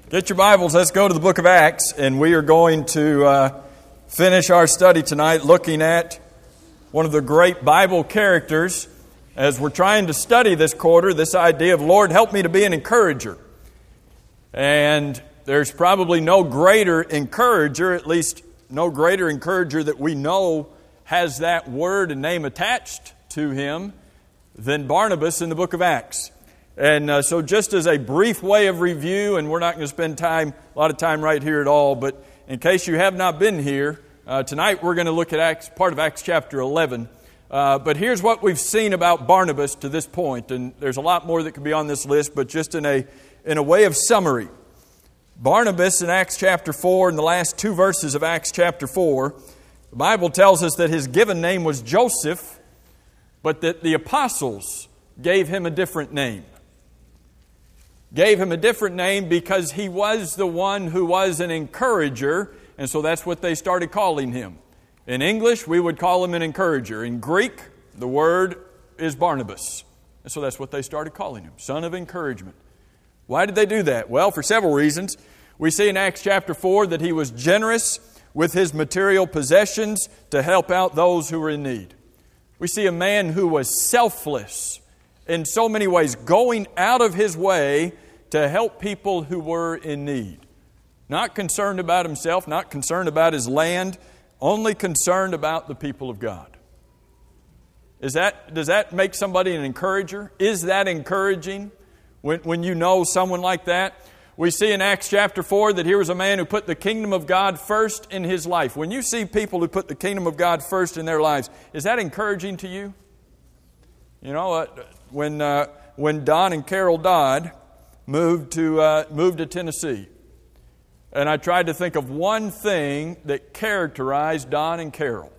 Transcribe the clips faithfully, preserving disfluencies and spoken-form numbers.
Get your Bibles, let's go to the book of Acts, and we are going to uh, finish our study tonight looking at one of the great Bible characters as we're trying to study this quarter, this idea of, Lord, help me to be an encourager. And there's probably no greater encourager, at least no greater encourager that we know has that word and name attached to him than Barnabas in the book of Acts. And uh, so just as a brief way of review, and we're not going to spend time, a lot of time right here at all, but in case you have not been here, uh, tonight we're going to look at Acts, part of Acts chapter eleven. Uh, but here's what we've seen about Barnabas to this point, and there's a lot more that could be on this list, but just in a in a way of summary. Barnabas in Acts chapter four, in the last two verses of Acts chapter four, the Bible tells us that his given name was Joseph, but that the apostles gave him a different name. Gave him a different name because he was the one who was an encourager, and so that's what they started calling him. In English, we would call him an encourager. In Greek, the word is Barnabas, and so that's what they started calling him, son of encouragement. Why did they do that? Well, for several reasons. We see in Acts chapter four that he was generous with his material possessions to help out those who were in need. We see a man who was selfless in so many ways, going out of his way to help people who were in need. Not concerned about himself, not concerned about his land, only concerned about the people of God. Is that, does that make somebody an encourager? Is that encouraging when, when you know someone like that? We see in Acts chapter four that here was a man who put the kingdom of God first in his life. When you see people who put the kingdom of God first in their lives, is that encouraging to you? You know, uh, when uh, when Don and Carol Dodd moved to uh, moved to Tennessee, and I tried to think of one thing that characterized Don and Carol.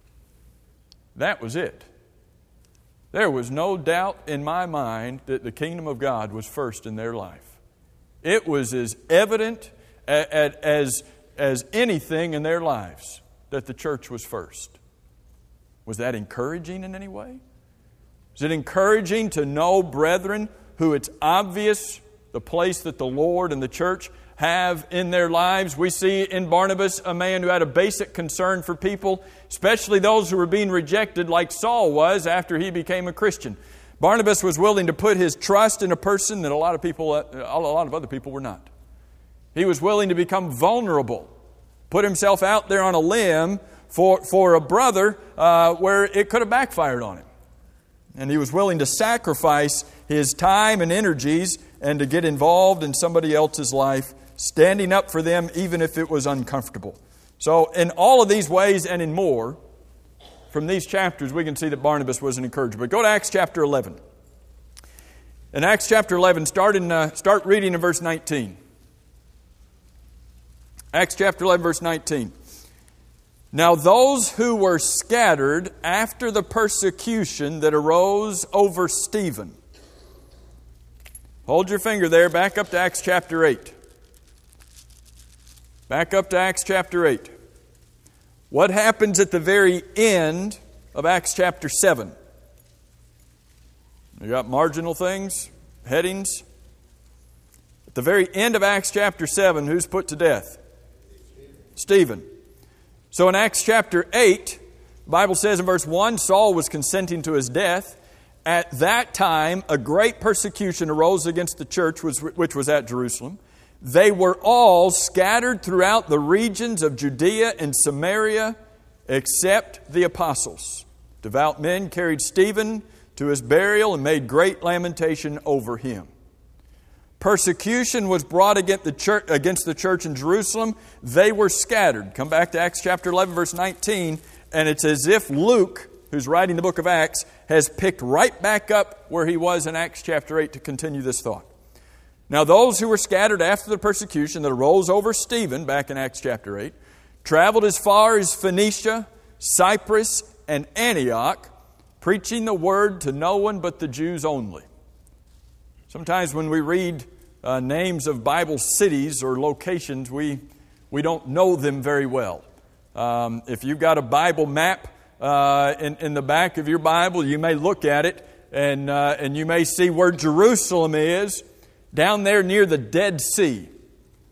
That was it. There was no doubt in my mind that the kingdom of God was first in their life. It was as evident as as anything in their lives that the church was first. Was that encouraging in any way? Is it encouraging to know, brethren, who it's obvious the place that the Lord and the church have in their lives? We see in Barnabas a man who had a basic concern for people, especially those who were being rejected like Saul was after he became a Christian. Barnabas was willing to put his trust in a person that a lot of people, a lot of other people were not. He was willing to become vulnerable, put himself out there on a limb for, for a brother uh, where it could have backfired on him. And he was willing to sacrifice his time and energies and to get involved in somebody else's life, standing up for them even if it was uncomfortable. So in all of these ways and in more, from these chapters we can see that Barnabas was an encourager. But go to Acts chapter eleven. In Acts chapter eleven, start, in, uh, start reading in verse nineteen. Acts chapter eleven, verse nineteen. Now those who were scattered after the persecution that arose over Stephen. Hold your finger there. Back up to Acts chapter eight. Back up to Acts chapter eight. What happens at the very end of Acts chapter seven? You got marginal things, headings. At the very end of Acts chapter seven, who's put to death? Stephen. So in Acts chapter eight, the Bible says in verse one, Saul was consenting to his death. At that time, a great persecution arose against the church, which was at Jerusalem. They were all scattered throughout the regions of Judea and Samaria, except the apostles. Devout men carried Stephen to his burial and made great lamentation over him. Persecution was brought against the church, against the church in Jerusalem. They were scattered. Come back to Acts chapter eleven, verse nineteen, and it's as if Luke, who's writing the book of Acts, has picked right back up where he was in Acts chapter eight to continue this thought. Now those who were scattered after the persecution that arose over Stephen, back in Acts chapter eight, traveled as far as Phoenicia, Cyprus, and Antioch, preaching the word to no one but the Jews only. Sometimes when we read uh, names of Bible cities or locations, we we don't know them very well. Um, if you've got a Bible map uh, in, in the back of your Bible, you may look at it and uh, and you may see where Jerusalem is, down there near the Dead Sea.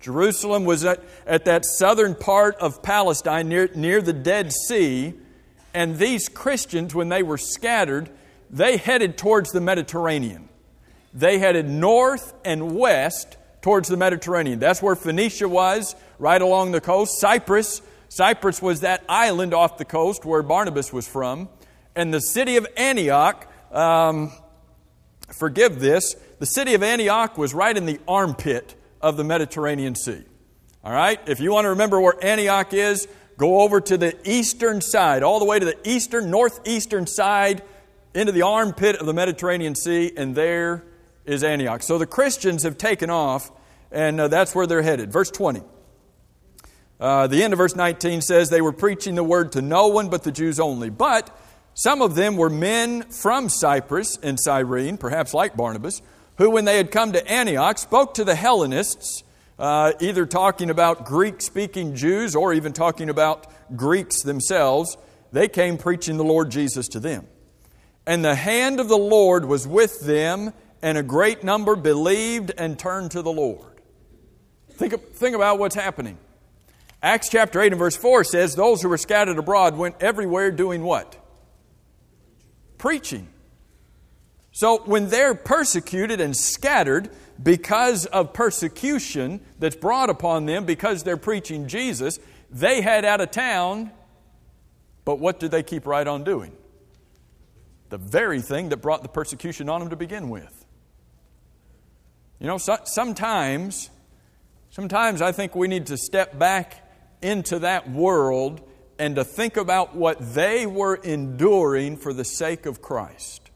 Jerusalem was at, at that southern part of Palestine near, near the Dead Sea. And these Christians, when they were scattered, they headed towards the Mediterranean. They headed north and west towards the Mediterranean. That's where Phoenicia was, right along the coast. Cyprus, Cyprus was that island off the coast where Barnabas was from. And the city of Antioch, um, forgive this, the city of Antioch was right in the armpit of the Mediterranean Sea. All right? If you want to remember where Antioch is, go over to the eastern side, all the way to the eastern, northeastern side, into the armpit of the Mediterranean Sea, and there is Antioch. So the Christians have taken off, and uh, that's where they're headed. Verse twenty. Uh, the end of verse nineteen says, they were preaching the word to no one but the Jews only. But some of them were men from Cyprus and Cyrene, perhaps like Barnabas, who when they had come to Antioch spoke to the Hellenists, uh, either talking about Greek-speaking Jews or even talking about Greeks themselves. They came preaching the Lord Jesus to them. And the hand of the Lord was with them, and a great number believed and turned to the Lord. Think, think about what's happening. Acts chapter eight and verse four says, those who were scattered abroad went everywhere doing what? Preaching. So when they're persecuted and scattered because of persecution that's brought upon them because they're preaching Jesus, they head out of town, but what did they keep right on doing? The very thing that brought the persecution on them to begin with. You know, so, sometimes, sometimes I think we need to step back into that world and to think about what they were enduring for the sake of Christ.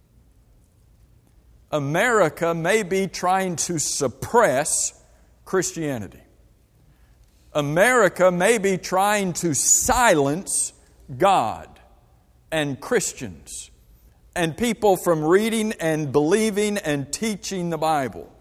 America may be trying to suppress Christianity. America may be trying to silence God and Christians and people from reading and believing and teaching the Bible.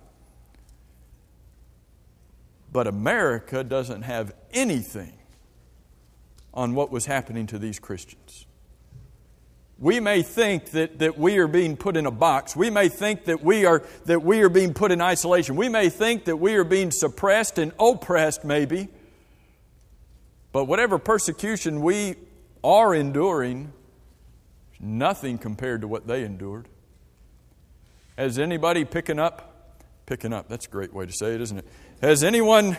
But America doesn't have anything on what was happening to these Christians. We may think that, that we are being put in a box. We may think that we are that we are being put in isolation. We may think that we are being suppressed and oppressed maybe. But whatever persecution we are enduring, nothing compared to what they endured. Has anybody picking up? Picking up, that's a great way to say it, isn't it? Has anyone,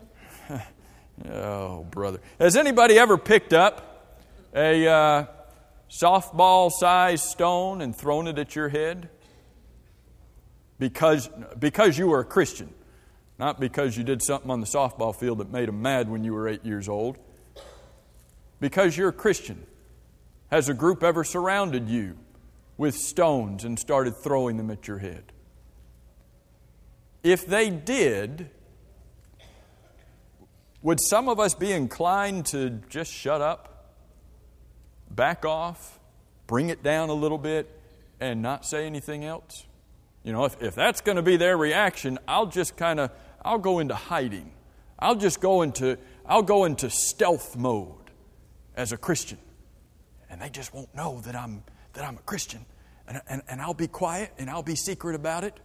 oh brother, has anybody ever picked up a uh, softball-sized stone and thrown it at your head? Because, because you were a Christian, not because you did something on the softball field that made them mad when you were eight years old. Because you're a Christian. Has a group ever surrounded you with stones and started throwing them at your head? If they did, would some of us be inclined to just shut up, back off, bring it down a little bit, and not say anything else? You know, if, if that's going to be their reaction, I'll just kind of, I'll go into hiding. I'll just go into, I'll go into stealth mode as a Christian. And they just won't know that I'm that I'm a Christian. And, and, and I'll be quiet and I'll be secret about it.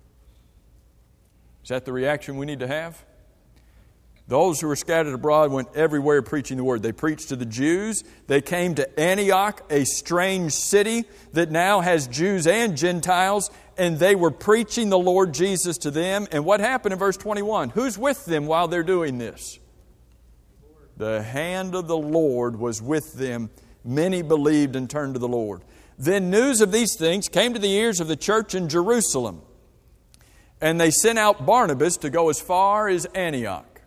Is that the reaction we need to have? Those who were scattered abroad went everywhere preaching the word. They preached to the Jews. They came to Antioch, a strange city that now has Jews and Gentiles, and they were preaching the Lord Jesus to them. And what happened in verse twenty-one? Who's with them while they're doing this? The hand of the Lord was with them. Many believed and turned to the Lord. Then news of these things came to the ears of the church in Jerusalem. And they sent out Barnabas to go as far as Antioch.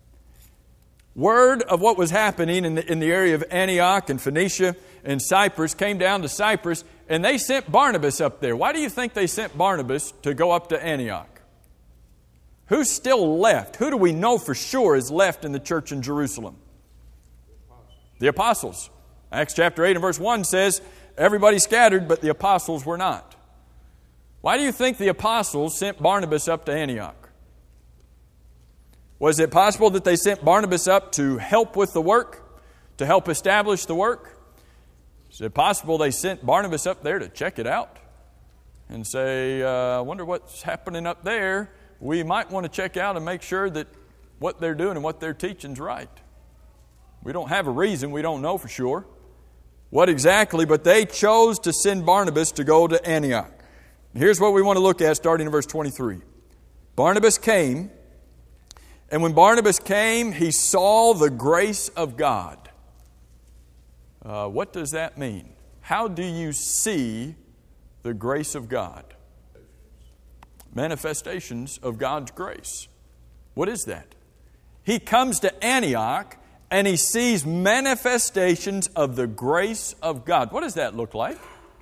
Word of what was happening in the, in the area of Antioch and Phoenicia and Cyprus came down to Cyprus, and they sent Barnabas up there. Why do you think they sent Barnabas to go up to Antioch? Who's still left? Who do we know for sure is left in the church in Jerusalem? The apostles. Acts chapter eight and verse one says, everybody scattered, but the apostles were not. Why do you think the apostles sent Barnabas up to Antioch? Was it possible that they sent Barnabas up to help with the work, to help establish the work? Is it possible they sent Barnabas up there to check it out and say, uh, I wonder what's happening up there? We might want to check out and make sure that what they're doing and what they're teaching is right. We don't have a reason. We don't know for sure what exactly, but they chose to send Barnabas to go to Antioch. Here's what we want to look at starting in verse twenty-three. Barnabas came, and when Barnabas came, he saw the grace of God. Uh, what does that mean? How do you see the grace of God? Manifestations of God's grace. What is that? He comes to Antioch and he sees manifestations of the grace of God. What does that look like?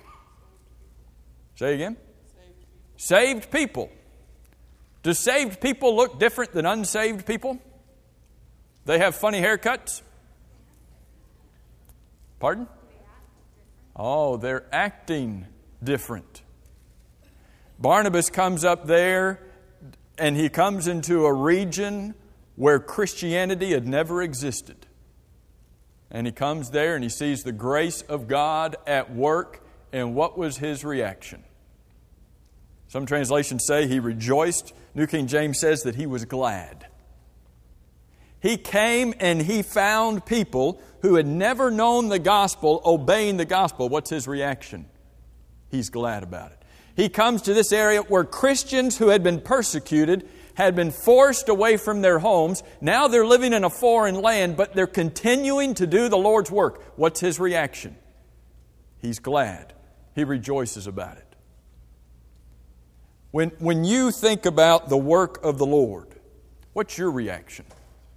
Say again. Saved people. Do saved people look different than unsaved people? They have funny haircuts? Pardon? Oh, they're acting different. Barnabas comes up there and he comes into a region where Christianity had never existed. And he comes there and he sees the grace of God at work. And what was his reaction? Some translations say he rejoiced. New King James says that he was glad. He came and he found people who had never known the gospel obeying the gospel. What's his reaction? He's glad about it. He comes to this area where Christians who had been persecuted had been forced away from their homes. Now they're living in a foreign land, but they're continuing to do the Lord's work. What's his reaction? He's glad. He rejoices about it. When, when you think about the work of the Lord, what's your reaction?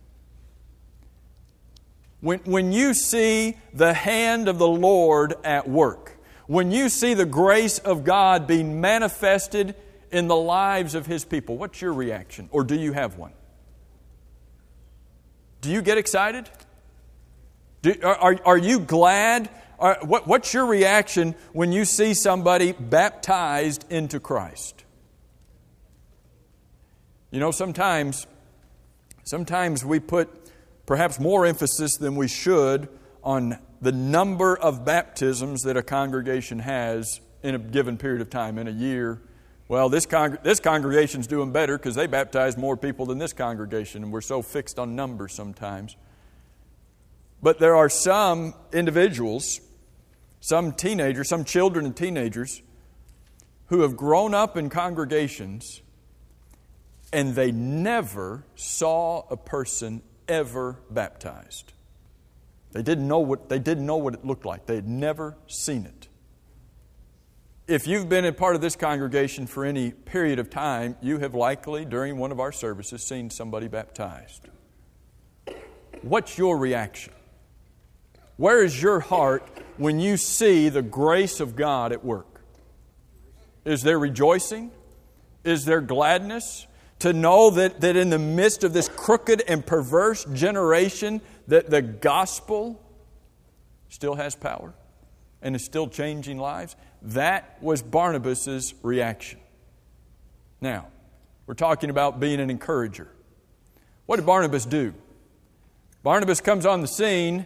When, when you see the hand of the Lord at work, when you see the grace of God being manifested in the lives of His people, what's your reaction? Or do you have one? Do you get excited? Do, are, are you glad? Are, what, what's your reaction when you see somebody baptized into Christ? You know, sometimes, sometimes we put perhaps more emphasis than we should on the number of baptisms that a congregation has in a given period of time, in a year. Well, this, con- this congregation's doing better because they baptize more people than this congregation, and we're so fixed on numbers sometimes. But there are some individuals, some teenagers, some children and teenagers who have grown up in congregations and they never saw a person ever baptized. They didn't know what they didn't know what it looked like. They had never seen it. If you've been a part of this congregation for any period of time, you have likely, during one of our services, seen somebody baptized. What's your reaction? Where is your heart when you see the grace of God at work? Is there rejoicing? Is there gladness? To know that, that in the midst of this crooked and perverse generation, that the gospel still has power and is still changing lives. That was Barnabas' reaction. Now, we're talking about being an encourager. What did Barnabas do? Barnabas comes on the scene,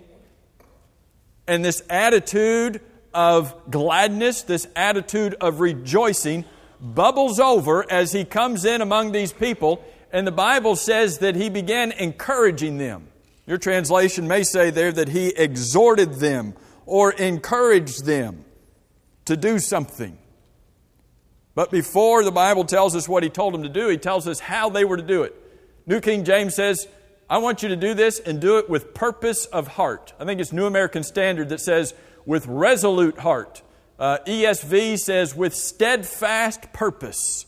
and this attitude of gladness, this attitude of rejoicing, bubbles over as he comes in among these people, and the Bible says that he began encouraging them. Your translation may say there that he exhorted them or encouraged them to do something. But before the Bible tells us what he told them to do, he tells us how they were to do it. New King James says, I want you to do this and do it with purpose of heart. I think it's New American Standard that says with resolute heart. Uh, E S V says with steadfast purpose.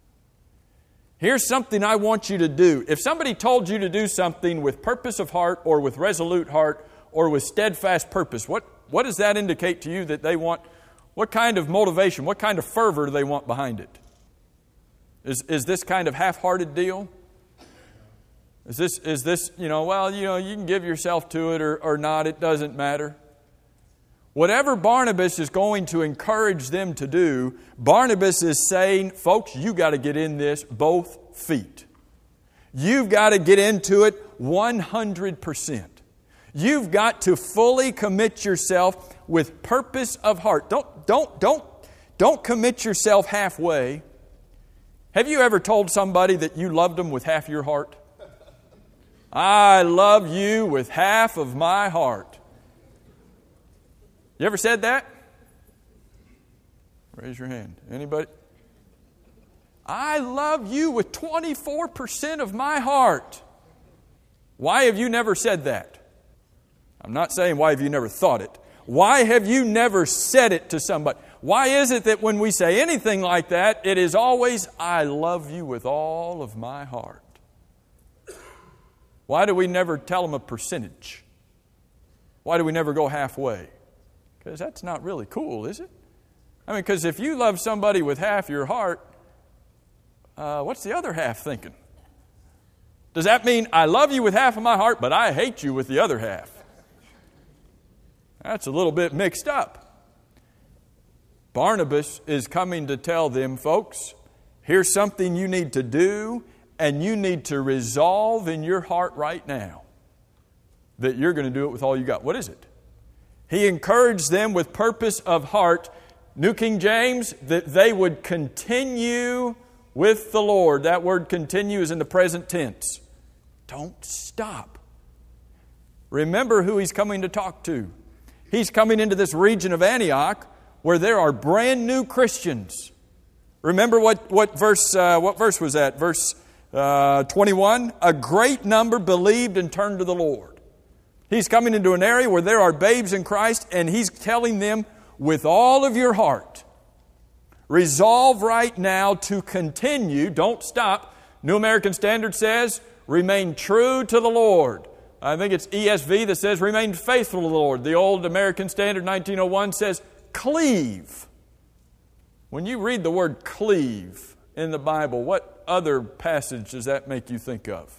Here's something I want you to do. If somebody told you to do something with purpose of heart or with resolute heart or with steadfast purpose, what, what does that indicate to you that they want? What kind of motivation, what kind of fervor do they want behind it? Is, is this kind of half-hearted deal? Is this, is this, you know, well, you know, you can give yourself to it or, or not, it doesn't matter. Whatever Barnabas is going to encourage them to do, Barnabas is saying, folks, you got to get in this both feet. You've got to get into it one hundred percent. You've got to fully commit yourself with purpose of heart. Don't, don't, don't, don't commit yourself halfway. Have you ever told somebody that you loved them with half your heart? I love you with half of my heart. You ever said that? Raise your hand. Anybody? I love you with twenty-four percent of my heart. Why have you never said that? I'm not saying why have you never thought it. Why have you never said it to somebody? Why is it that when we say anything like that, it is always, I love you with all of my heart? Why do we never tell them a percentage? Why do we never go halfway? Because that's not really cool, is it? I mean, because if you love somebody with half your heart, uh, what's the other half thinking? Does that mean I love you with half of my heart, but I hate you with the other half? That's a little bit mixed up. Barnabas is coming to tell them, folks, here's something you need to do, and you need to resolve in your heart right now that you're going to do it with all you got. What is it? He encouraged them with purpose of heart, New King James, that they would continue with the Lord. That word continue is in the present tense. Don't stop. Remember who he's coming to talk to. He's coming into this region of Antioch where there are brand new Christians. Remember what, what verse uh, what verse was that? Verse uh, twenty-one. A great number believed and turned to the Lord. He's coming into an area where there are babes in Christ, and he's telling them, with all of your heart, resolve right now to continue. Don't stop. New American Standard says, remain true to the Lord. I think it's E S V that says, remain faithful to the Lord. The old American Standard nineteen oh one says, cleave. When you read the word cleave in the Bible, what other passage does that make you think of?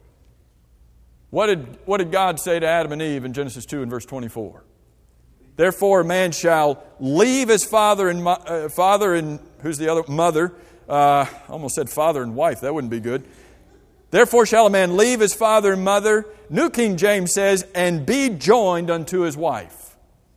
What did, what did God say to Adam and Eve in Genesis two and verse twenty-four? Therefore a man shall leave his father and uh, father and who's the other mother? Uh, I almost said father and wife. That wouldn't be good. Therefore shall a man leave his father and mother. New King James says, and be joined unto his wife.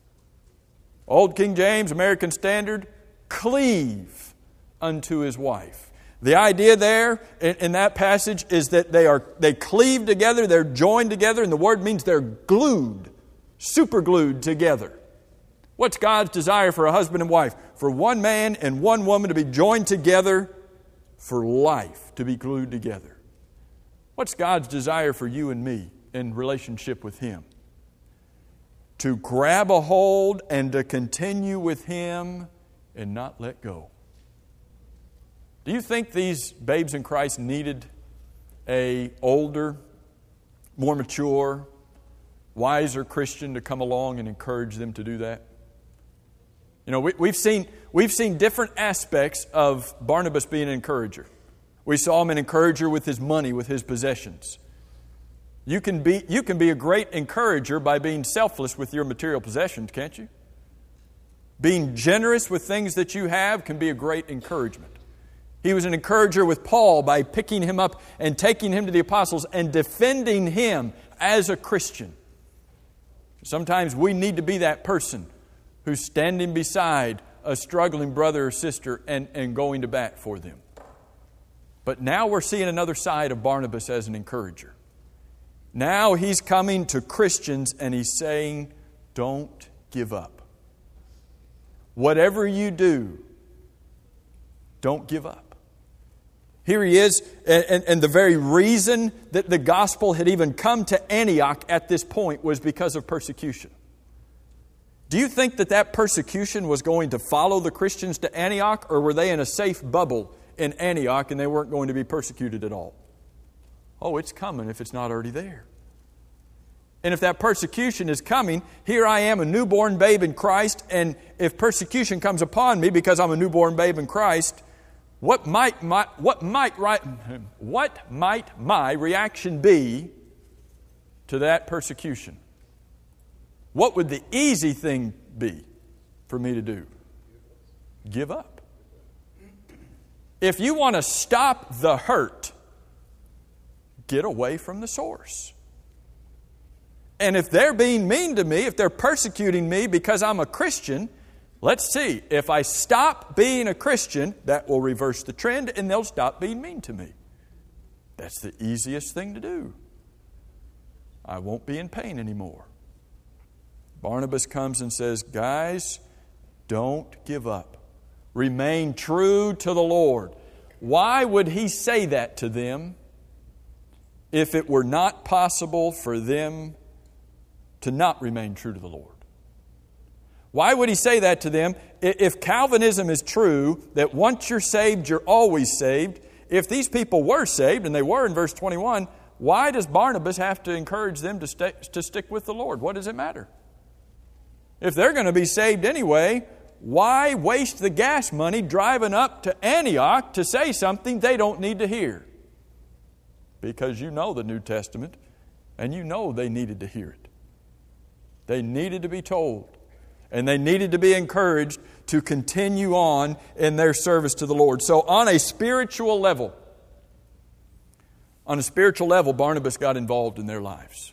Old King James, American Standard, cleave unto his wife. The idea there in, in that passage is that they are they cleave together, they're joined together, and the word means they're glued, super glued together. What's God's desire for a husband and wife? For one man and one woman to be joined together for life, to be glued together. What's God's desire for you and me in relationship with Him? To grab a hold and to continue with Him and not let go. Do you think these babes in Christ needed a older, more mature, wiser Christian to come along and encourage them to do that? You know, we, we've seen we've seen different aspects of Barnabas being an encourager. We saw him an encourager with his money, with his possessions. You can be you can be a great encourager by being selfless with your material possessions, can't you? Being generous with things that you have can be a great encouragement. He was an encourager with Paul by picking him up and taking him to the apostles and defending him as a Christian. Sometimes we need to be that person who's standing beside a struggling brother or sister and, and going to bat for them. But now we're seeing another side of Barnabas as an encourager. Now he's coming to Christians and he's saying, don't give up. Whatever you do, don't give up. Here he is, and, and, and the very reason that the gospel had even come to Antioch at this point was because of persecution. Do you think that that persecution was going to follow the Christians to Antioch, or were they in a safe bubble in Antioch and they weren't going to be persecuted at all? Oh, it's coming if it's not already there. And if that persecution is coming, here I am, a newborn babe in Christ, and if persecution comes upon me because I'm a newborn babe in Christ, what might my, what might right, what might my reaction be to that persecution? What would the easy thing be for me to do? Give up. If you want to stop the hurt, get away from the source. And if they're being mean to me, if they're persecuting me because I'm a Christian, let's see. If I stop being a Christian, that will reverse the trend and they'll stop being mean to me. That's the easiest thing to do. I won't be in pain anymore. Barnabas comes and says, guys, don't give up. Remain true to the Lord. Why would he say that to them if it were not possible for them to not remain true to the Lord? Why would he say that to them? If Calvinism is true, that once you're saved, you're always saved, if these people were saved, and they were in verse twenty-one, why does Barnabas have to encourage them to, stay, to stick with the Lord? What does it matter? If they're going to be saved anyway, why waste the gas money driving up to Antioch to say something they don't need to hear? Because you know the New Testament, and you know they needed to hear it. They needed to be told, and they needed to be encouraged to continue on in their service to the Lord. So on a spiritual level, on a spiritual level, Barnabas got involved in their lives.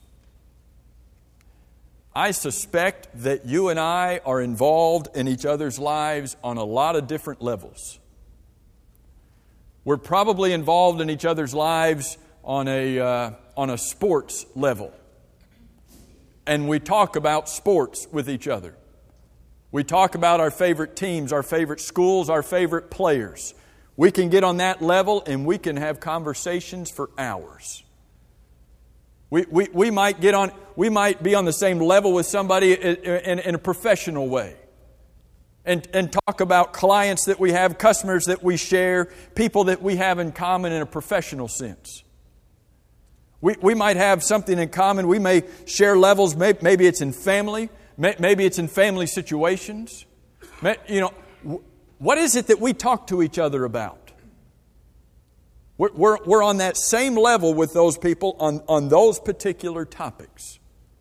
I suspect that you and I are involved in each other's lives on a lot of different levels. We're probably involved in each other's lives on a, uh, on a sports level. And we talk about sports with each other. We talk about our favorite teams, our favorite schools, our favorite players. We can get on that level and we can have conversations for hours. We, we, we might get on, we might be on the same level with somebody in, in, in a professional way. And, and talk about clients that we have, customers that we share, people that we have in common in a professional sense. We, we might have something in common. We may share levels. Maybe, maybe it's in family. Maybe it's in family situations. You know, what is it that we talk to each other about? We're, we're, we're on that same level with those people on, on those particular topics.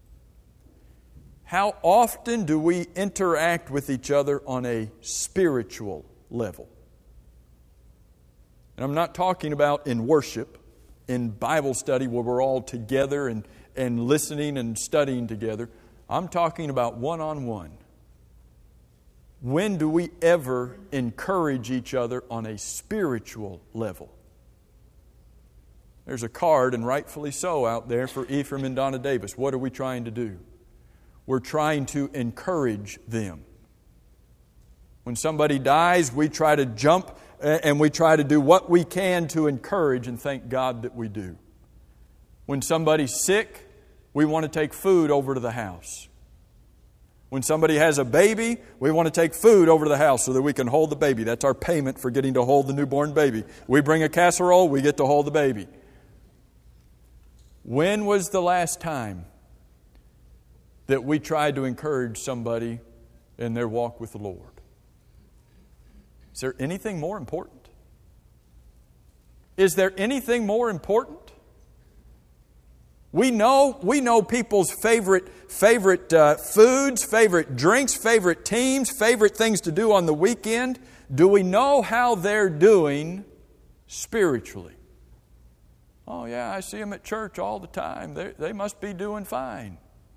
How often do we interact with each other on a spiritual level? And I'm not talking about in worship, in Bible study where we're all together and, and listening and studying together. I'm talking about one-on-one. When do we ever encourage each other on a spiritual level? There's a card, and rightfully so, out there for Ephraim and Donna Davis. What are we trying to do? We're trying to encourage them. When somebody dies, we try to jump and we try to do what we can to encourage, and thank God that we do. When somebody's sick, we want to take food over to the house. When somebody has a baby, we want to take food over to the house so that we can hold the baby. That's our payment for getting to hold the newborn baby. We bring a casserole, we get to hold the baby. When was the last time that we tried to encourage somebody in their walk with the Lord? Is there anything more important? Is there anything more important? We know, we know people's favorite, favorite uh, foods, favorite drinks, favorite teams, favorite things to do on the weekend. Do we know how they're doing spiritually? Oh yeah, I see them at church all the time. They, they must be doing fine.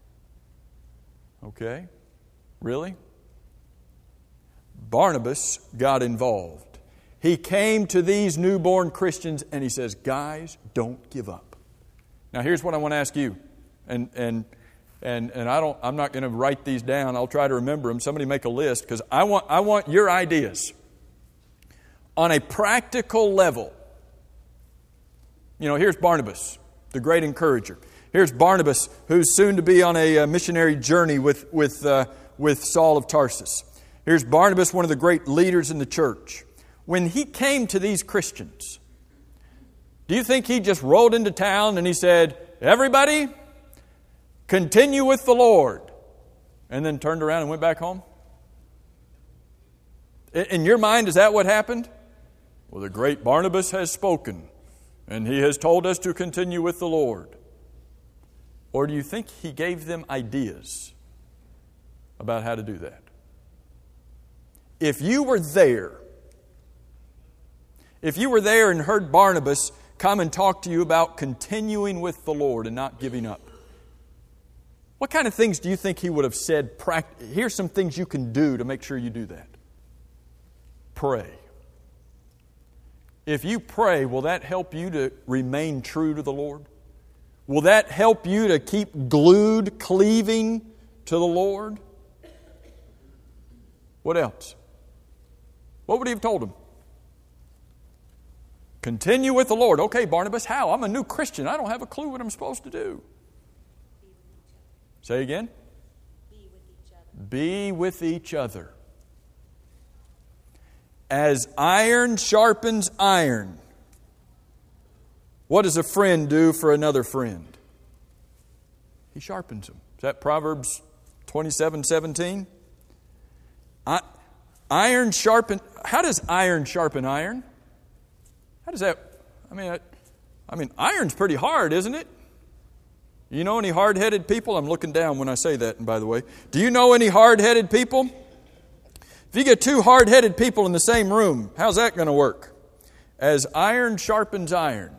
Okay, really? Barnabas got involved. He came to these newborn Christians and he says, guys, don't give up. Now here's what I want to ask you. And and and and I don't I'm not going to write these down. I'll try to remember them. Somebody make a list, because I want I want your ideas. On a practical level. You know, here's Barnabas, the great encourager. Here's Barnabas, who's soon to be on a missionary journey with with uh, with Saul of Tarsus. Here's Barnabas, one of the great leaders in the church. When he came to these Christians, do you think he just rolled into town and he said, everybody, continue with the Lord, and then turned around and went back home? In your mind, is that what happened? Well, the great Barnabas has spoken, and he has told us to continue with the Lord. Or do you think he gave them ideas about how to do that? If you were there, if you were there and heard Barnabas come and talk to you about continuing with the Lord and not giving up, what kind of things do you think he would have said? Here's some things you can do to make sure you do that. Pray. If you pray, will that help you to remain true to the Lord? Will that help you to keep glued, cleaving to the Lord? What else? What would he have told him? Continue with the Lord. Okay, Barnabas, how? I'm a new Christian. I don't have a clue what I'm supposed to do. Say again? Be with each other. Be with each other. As iron sharpens iron, what does a friend do for another friend? He sharpens them. Is that Proverbs twenty-seven seventeen? I, iron sharpen. How does iron sharpen iron? How does that? I mean, I, I mean, iron's pretty hard, isn't it? You know any hard-headed people? I'm looking down when I say that. And by the way, do you know any hard-headed people? If you get two hard-headed people in the same room, how's that going to work? As iron sharpens iron.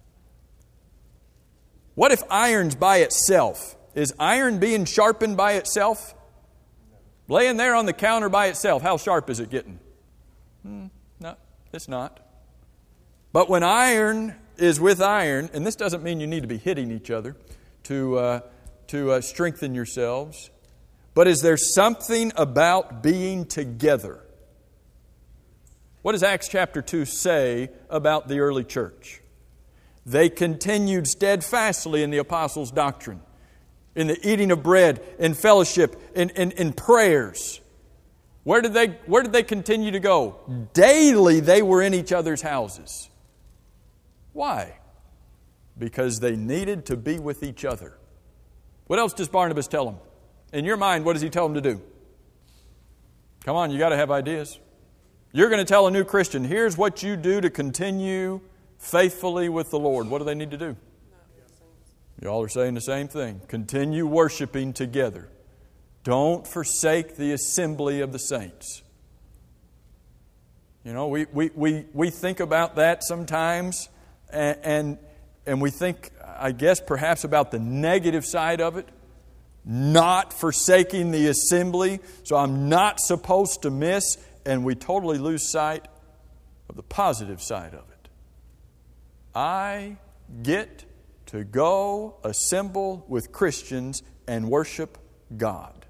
What if iron's by itself? Is iron being sharpened by itself? Laying there on the counter by itself, how sharp is it getting? Hmm, no, it's not. But when iron is with iron, and this doesn't mean you need to be hitting each other to, uh, to uh, strengthen yourselves, but is there something about being together? What does Acts chapter two say about the early church? They continued steadfastly in the apostles' doctrine, in the eating of bread, in fellowship, in, in, in prayers. Where did they, where did they continue to go? Daily they were in each other's houses. Why? Because they needed to be with each other. What else does Barnabas tell them? In your mind, what does he tell them to do? Come on, you got to have ideas. You're going to tell a new Christian, here's what you do to continue faithfully with the Lord. What do they need to do? You all are saying the same thing. Continue worshiping together. Don't forsake the assembly of the saints. You know, we, we, we, we think about that sometimes, and, and, and we think, I guess, perhaps about the negative side of it. Not forsaking the assembly, so I'm not supposed to miss, and we totally lose sight of the positive side of it. I get to go assemble with Christians and worship God.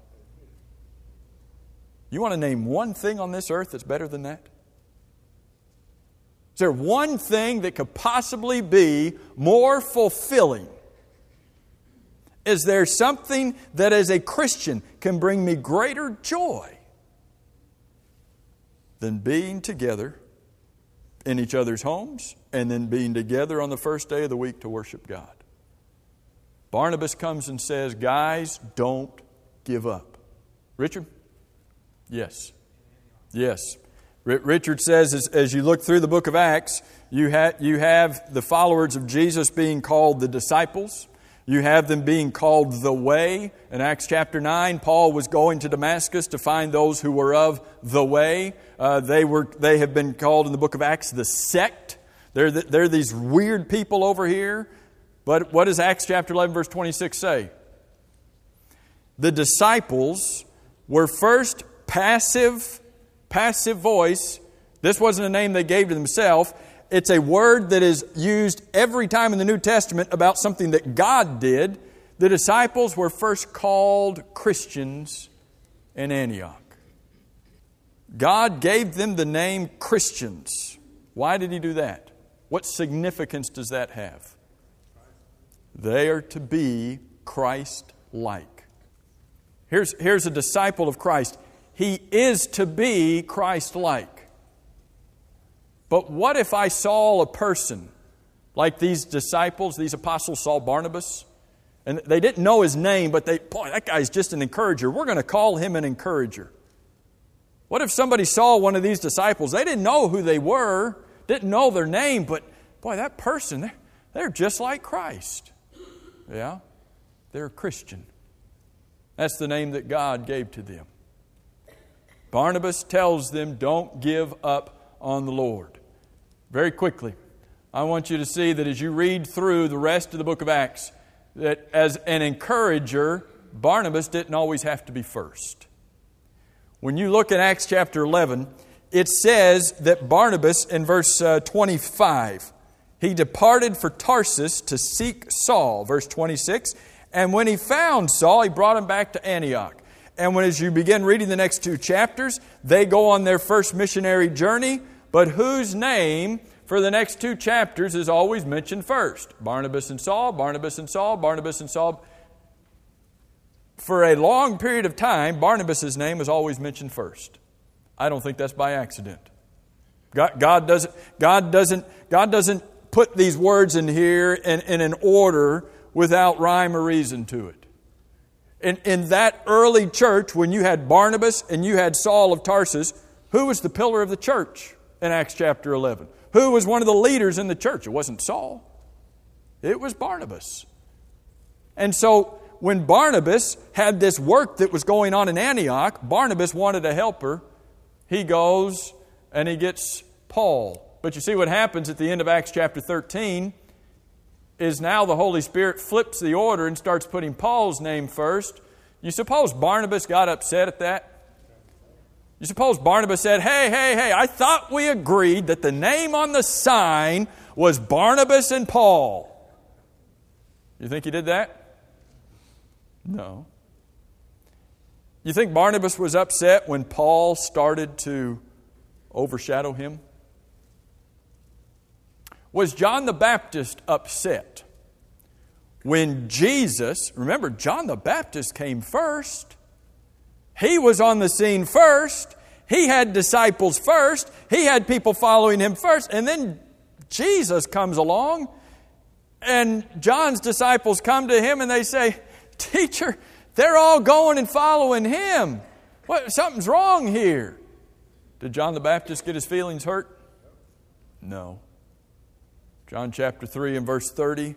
You want to name one thing on this earth that's better than that? Is there one thing that could possibly be more fulfilling? Is there something that as a Christian can bring me greater joy than being together in each other's homes and then being together on the first day of the week to worship God? Barnabas comes and says, guys, don't give up. Richard? Yes. Yes. R- Richard says, as, as you look through the book of Acts, you, ha- you have the followers of Jesus being called the disciples. You have them being called the way. In Acts chapter nine, Paul was going to Damascus to find those who were of the way. Uh, they were they have been called in the book of Acts the sect. They're, the, they're these weird people over here. But what does Acts chapter eleven verse twenty-six say? The disciples were first passive, passive voice. This wasn't a name they gave to themselves. It's a word that is used every time in the New Testament about something that God did. The disciples were first called Christians in Antioch. God gave them the name Christians. Why did He do that? What significance does that have? They are to be Christ-like. Here's, here's a disciple of Christ. He is to be Christ-like. But what if I saw a person like these disciples, these apostles saw Barnabas, and they didn't know his name, but they, boy, that guy's just an encourager. We're going to call him an encourager. What if somebody saw one of these disciples? They didn't know who they were, didn't know their name, but boy, that person, they're, they're just like Christ. Yeah, they're a Christian. That's the name that God gave to them. Barnabas tells them, don't give up on the Lord. Very quickly, I want you to see that as you read through the rest of the book of Acts, that as an encourager, Barnabas didn't always have to be first. When you look at Acts chapter eleven, it says that Barnabas, in verse uh, twenty-five, he departed for Tarsus to seek Saul. Verse twenty-six, and when he found Saul, he brought him back to Antioch. And when, as you begin reading the next two chapters, they go on their first missionary journey, but whose name for the next two chapters is always mentioned first? Barnabas and Saul, Barnabas and Saul, Barnabas and Saul. For a long period of time, Barnabas' name is always mentioned first. I don't think that's by accident. God, God doesn't, God doesn't, God doesn't put these words in here in, in an order without rhyme or reason to it. In, in that early church, when you had Barnabas and you had Saul of Tarsus, who was the pillar of the church in Acts chapter eleven? Who was one of the leaders in the church? It wasn't Saul. It was Barnabas. And so when Barnabas had this work that was going on in Antioch, Barnabas wanted a helper. He goes and he gets Paul. But you see what happens at the end of Acts chapter thirteen is now the Holy Spirit flips the order and starts putting Paul's name first. You suppose Barnabas got upset at that? You suppose Barnabas said, hey, hey, hey, I thought we agreed that the name on the sign was Barnabas and Paul. You think he did that? No. You think Barnabas was upset when Paul started to overshadow him? Was John the Baptist upset when Jesus, remember, John the Baptist came first. He was on the scene first. He had disciples first. He had people following him first. And then Jesus comes along and John's disciples come to him and they say, Teacher, they're all going and following him. What, something's wrong here. Did John the Baptist get his feelings hurt? No. John chapter three and verse thirty,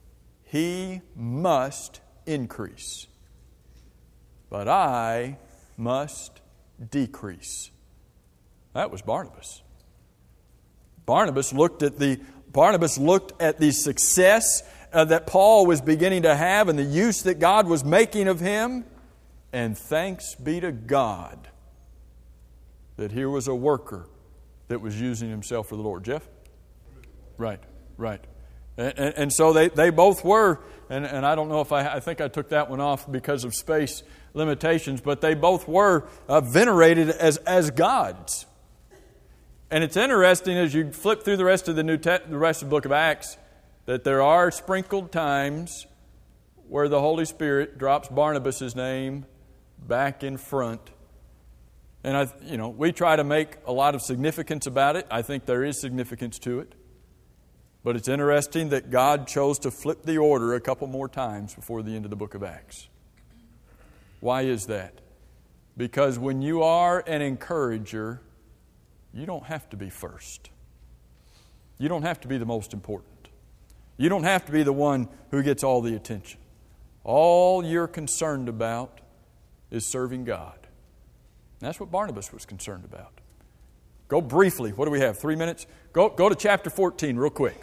he must increase, but I must decrease. That was Barnabas. Barnabas looked at the Barnabas looked at the success uh, that Paul was beginning to have and the use that God was making of him, and thanks be to God that here was a worker that was using himself for the Lord. Jeff? Right. Right. And, and, and so they, they both were, and, and I don't know if I, I think I took that one off because of space limitations, but they both were uh, venerated as, as gods. And it's interesting as you flip through the rest of the New Te- the rest of the book of Acts that there are sprinkled times where the Holy Spirit drops Barnabas' name back in front. And I, you know, we try to make a lot of significance about it. I think there is significance to it. But it's interesting that God chose to flip the order a couple more times before the end of the book of Acts. Why is that? Because when you are an encourager, you don't have to be first. You don't have to be the most important. You don't have to be the one who gets all the attention. All you're concerned about is serving God. And that's what Barnabas was concerned about. Go briefly. What do we have? Three minutes? Go, go to chapter fourteen real quick.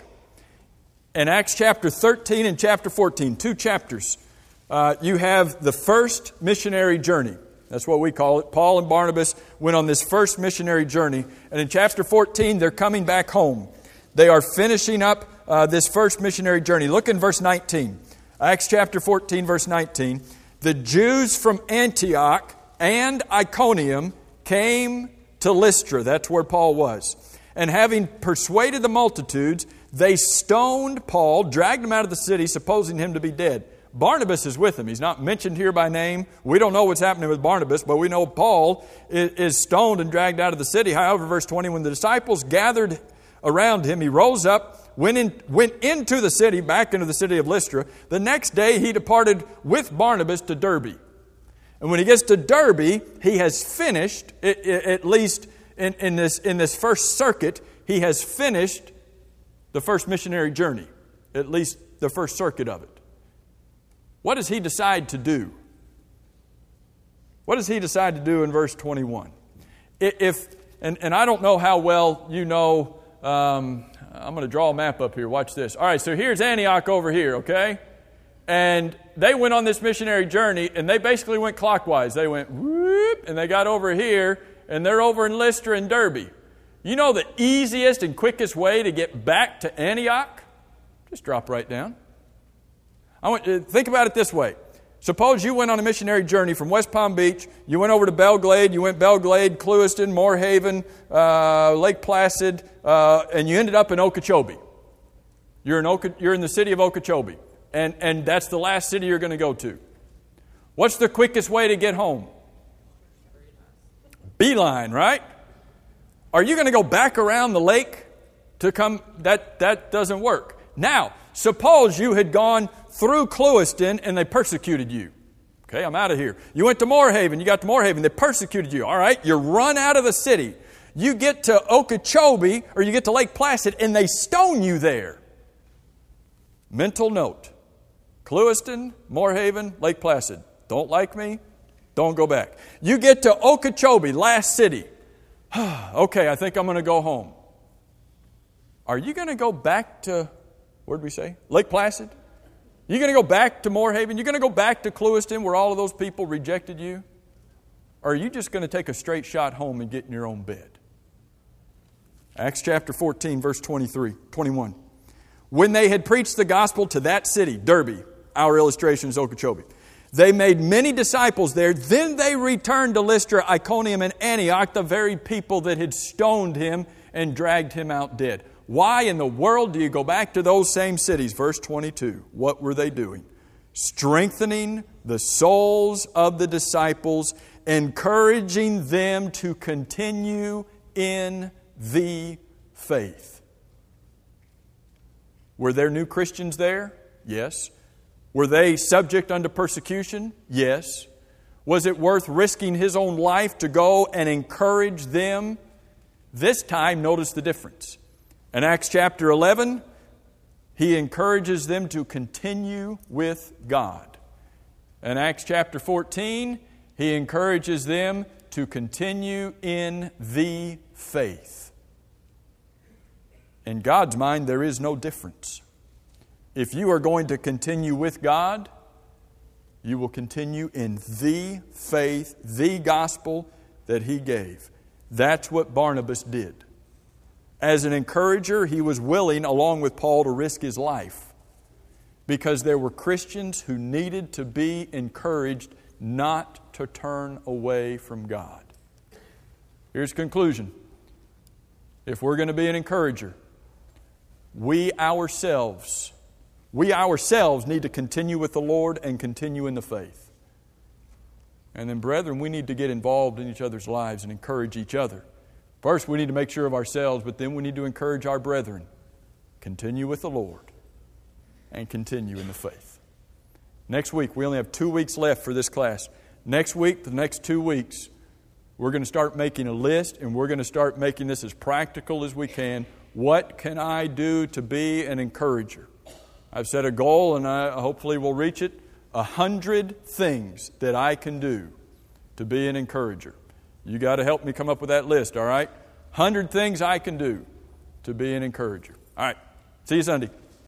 In Acts chapter thirteen and chapter fourteen, two chapters, uh, you have the first missionary journey. That's what we call it. Paul and Barnabas went on this first missionary journey. And in chapter fourteen, they're coming back home. They are finishing up uh, this first missionary journey. Look in verse nineteen. Acts chapter fourteen, verse nineteen. The Jews from Antioch and Iconium came to Lystra. That's where Paul was. And having persuaded the multitudes, they stoned Paul, dragged him out of the city, supposing him to be dead. Barnabas is with him. He's not mentioned here by name. We don't know what's happening with Barnabas, but we know Paul is stoned and dragged out of the city. However, verse twenty, when the disciples gathered around him, he rose up, went in, went into the city, back into the city of Lystra. The next day he departed with Barnabas to Derbe. And when he gets to Derbe, he has finished, at least in, in, this, in this first circuit, he has finished the first missionary journey, at least the first circuit of it. What does he decide to do? What does he decide to do in verse twenty-one? If and, and I don't know how well you know, um, I'm going to draw a map up here. Watch this. All right, so here's Antioch over here, okay? And they went on this missionary journey, and they basically went clockwise. They went whoop, and they got over here, and they're over in Lystra and Derbe. You know the easiest and quickest way to get back to Antioch? Just drop right down. I want you to think about it this way. Suppose you went on a missionary journey from West Palm Beach. You went over to Belglade. You went Belglade, Clewiston, Moorhaven, uh, Lake Placid, uh, and you ended up in Okeechobee. You're in, Oke- you're in the city of Okeechobee, and, and that's the last city you're going to go to. What's the quickest way to get home? Beeline, right? Are you going to go back around the lake to come? That, that doesn't work. Now, suppose you had gone through Clewiston and they persecuted you. Okay, I'm out of here. You went to Moorhaven. You got to Moorhaven. They persecuted you. All right, you're run out of the city. You get to Okeechobee or you get to Lake Placid and they stone you there. Mental note. Clewiston, Moorhaven, Lake Placid. Don't like me? Don't go back. You get to Okeechobee, last city. Okay, I think I'm going to go home. Are you going to go back to, what did we say? Lake Placid? You're going to go back to Moorhaven? You're going to go back to Clewiston where all of those people rejected you? Or are you just going to take a straight shot home and get in your own bed? Acts chapter fourteen, verse twenty-three, twenty-one. When they had preached the gospel to that city, Derbe, our illustration is Okeechobee, they made many disciples there. Then they returned to Lystra, Iconium, and Antioch, the very people that had stoned him and dragged him out dead. Why in the world do you go back to those same cities? Verse twenty-two. What were they doing? Strengthening the souls of the disciples, encouraging them to continue in the faith. Were there new Christians there? Yes. Were they subject unto persecution? Yes. Was it worth risking his own life to go and encourage them? This time, notice the difference. In Acts chapter eleven, he encourages them to continue with God. In Acts chapter fourteen, he encourages them to continue in the faith. In God's mind, there is no difference. If you are going to continue with God, you will continue in the faith, the gospel that He gave. That's what Barnabas did. As an encourager, he was willing, along with Paul, to risk his life because there were Christians who needed to be encouraged not to turn away from God. Here's the conclusion. If we're going to be an encourager, we ourselves We ourselves need to continue with the Lord and continue in the faith. And then, brethren, we need to get involved in each other's lives and encourage each other. First, we need to make sure of ourselves, but then we need to encourage our brethren. Continue with the Lord and continue in the faith. Next week, we only have two weeks left for this class. Next week, the next two weeks, we're going to start making a list, and we're going to start making this as practical as we can. What can I do to be an encourager? I've set a goal, and I hopefully will reach it. A hundred things that I can do to be an encourager. You got to help me come up with that list, all right? Hundred things I can do to be an encourager. All right. See you Sunday.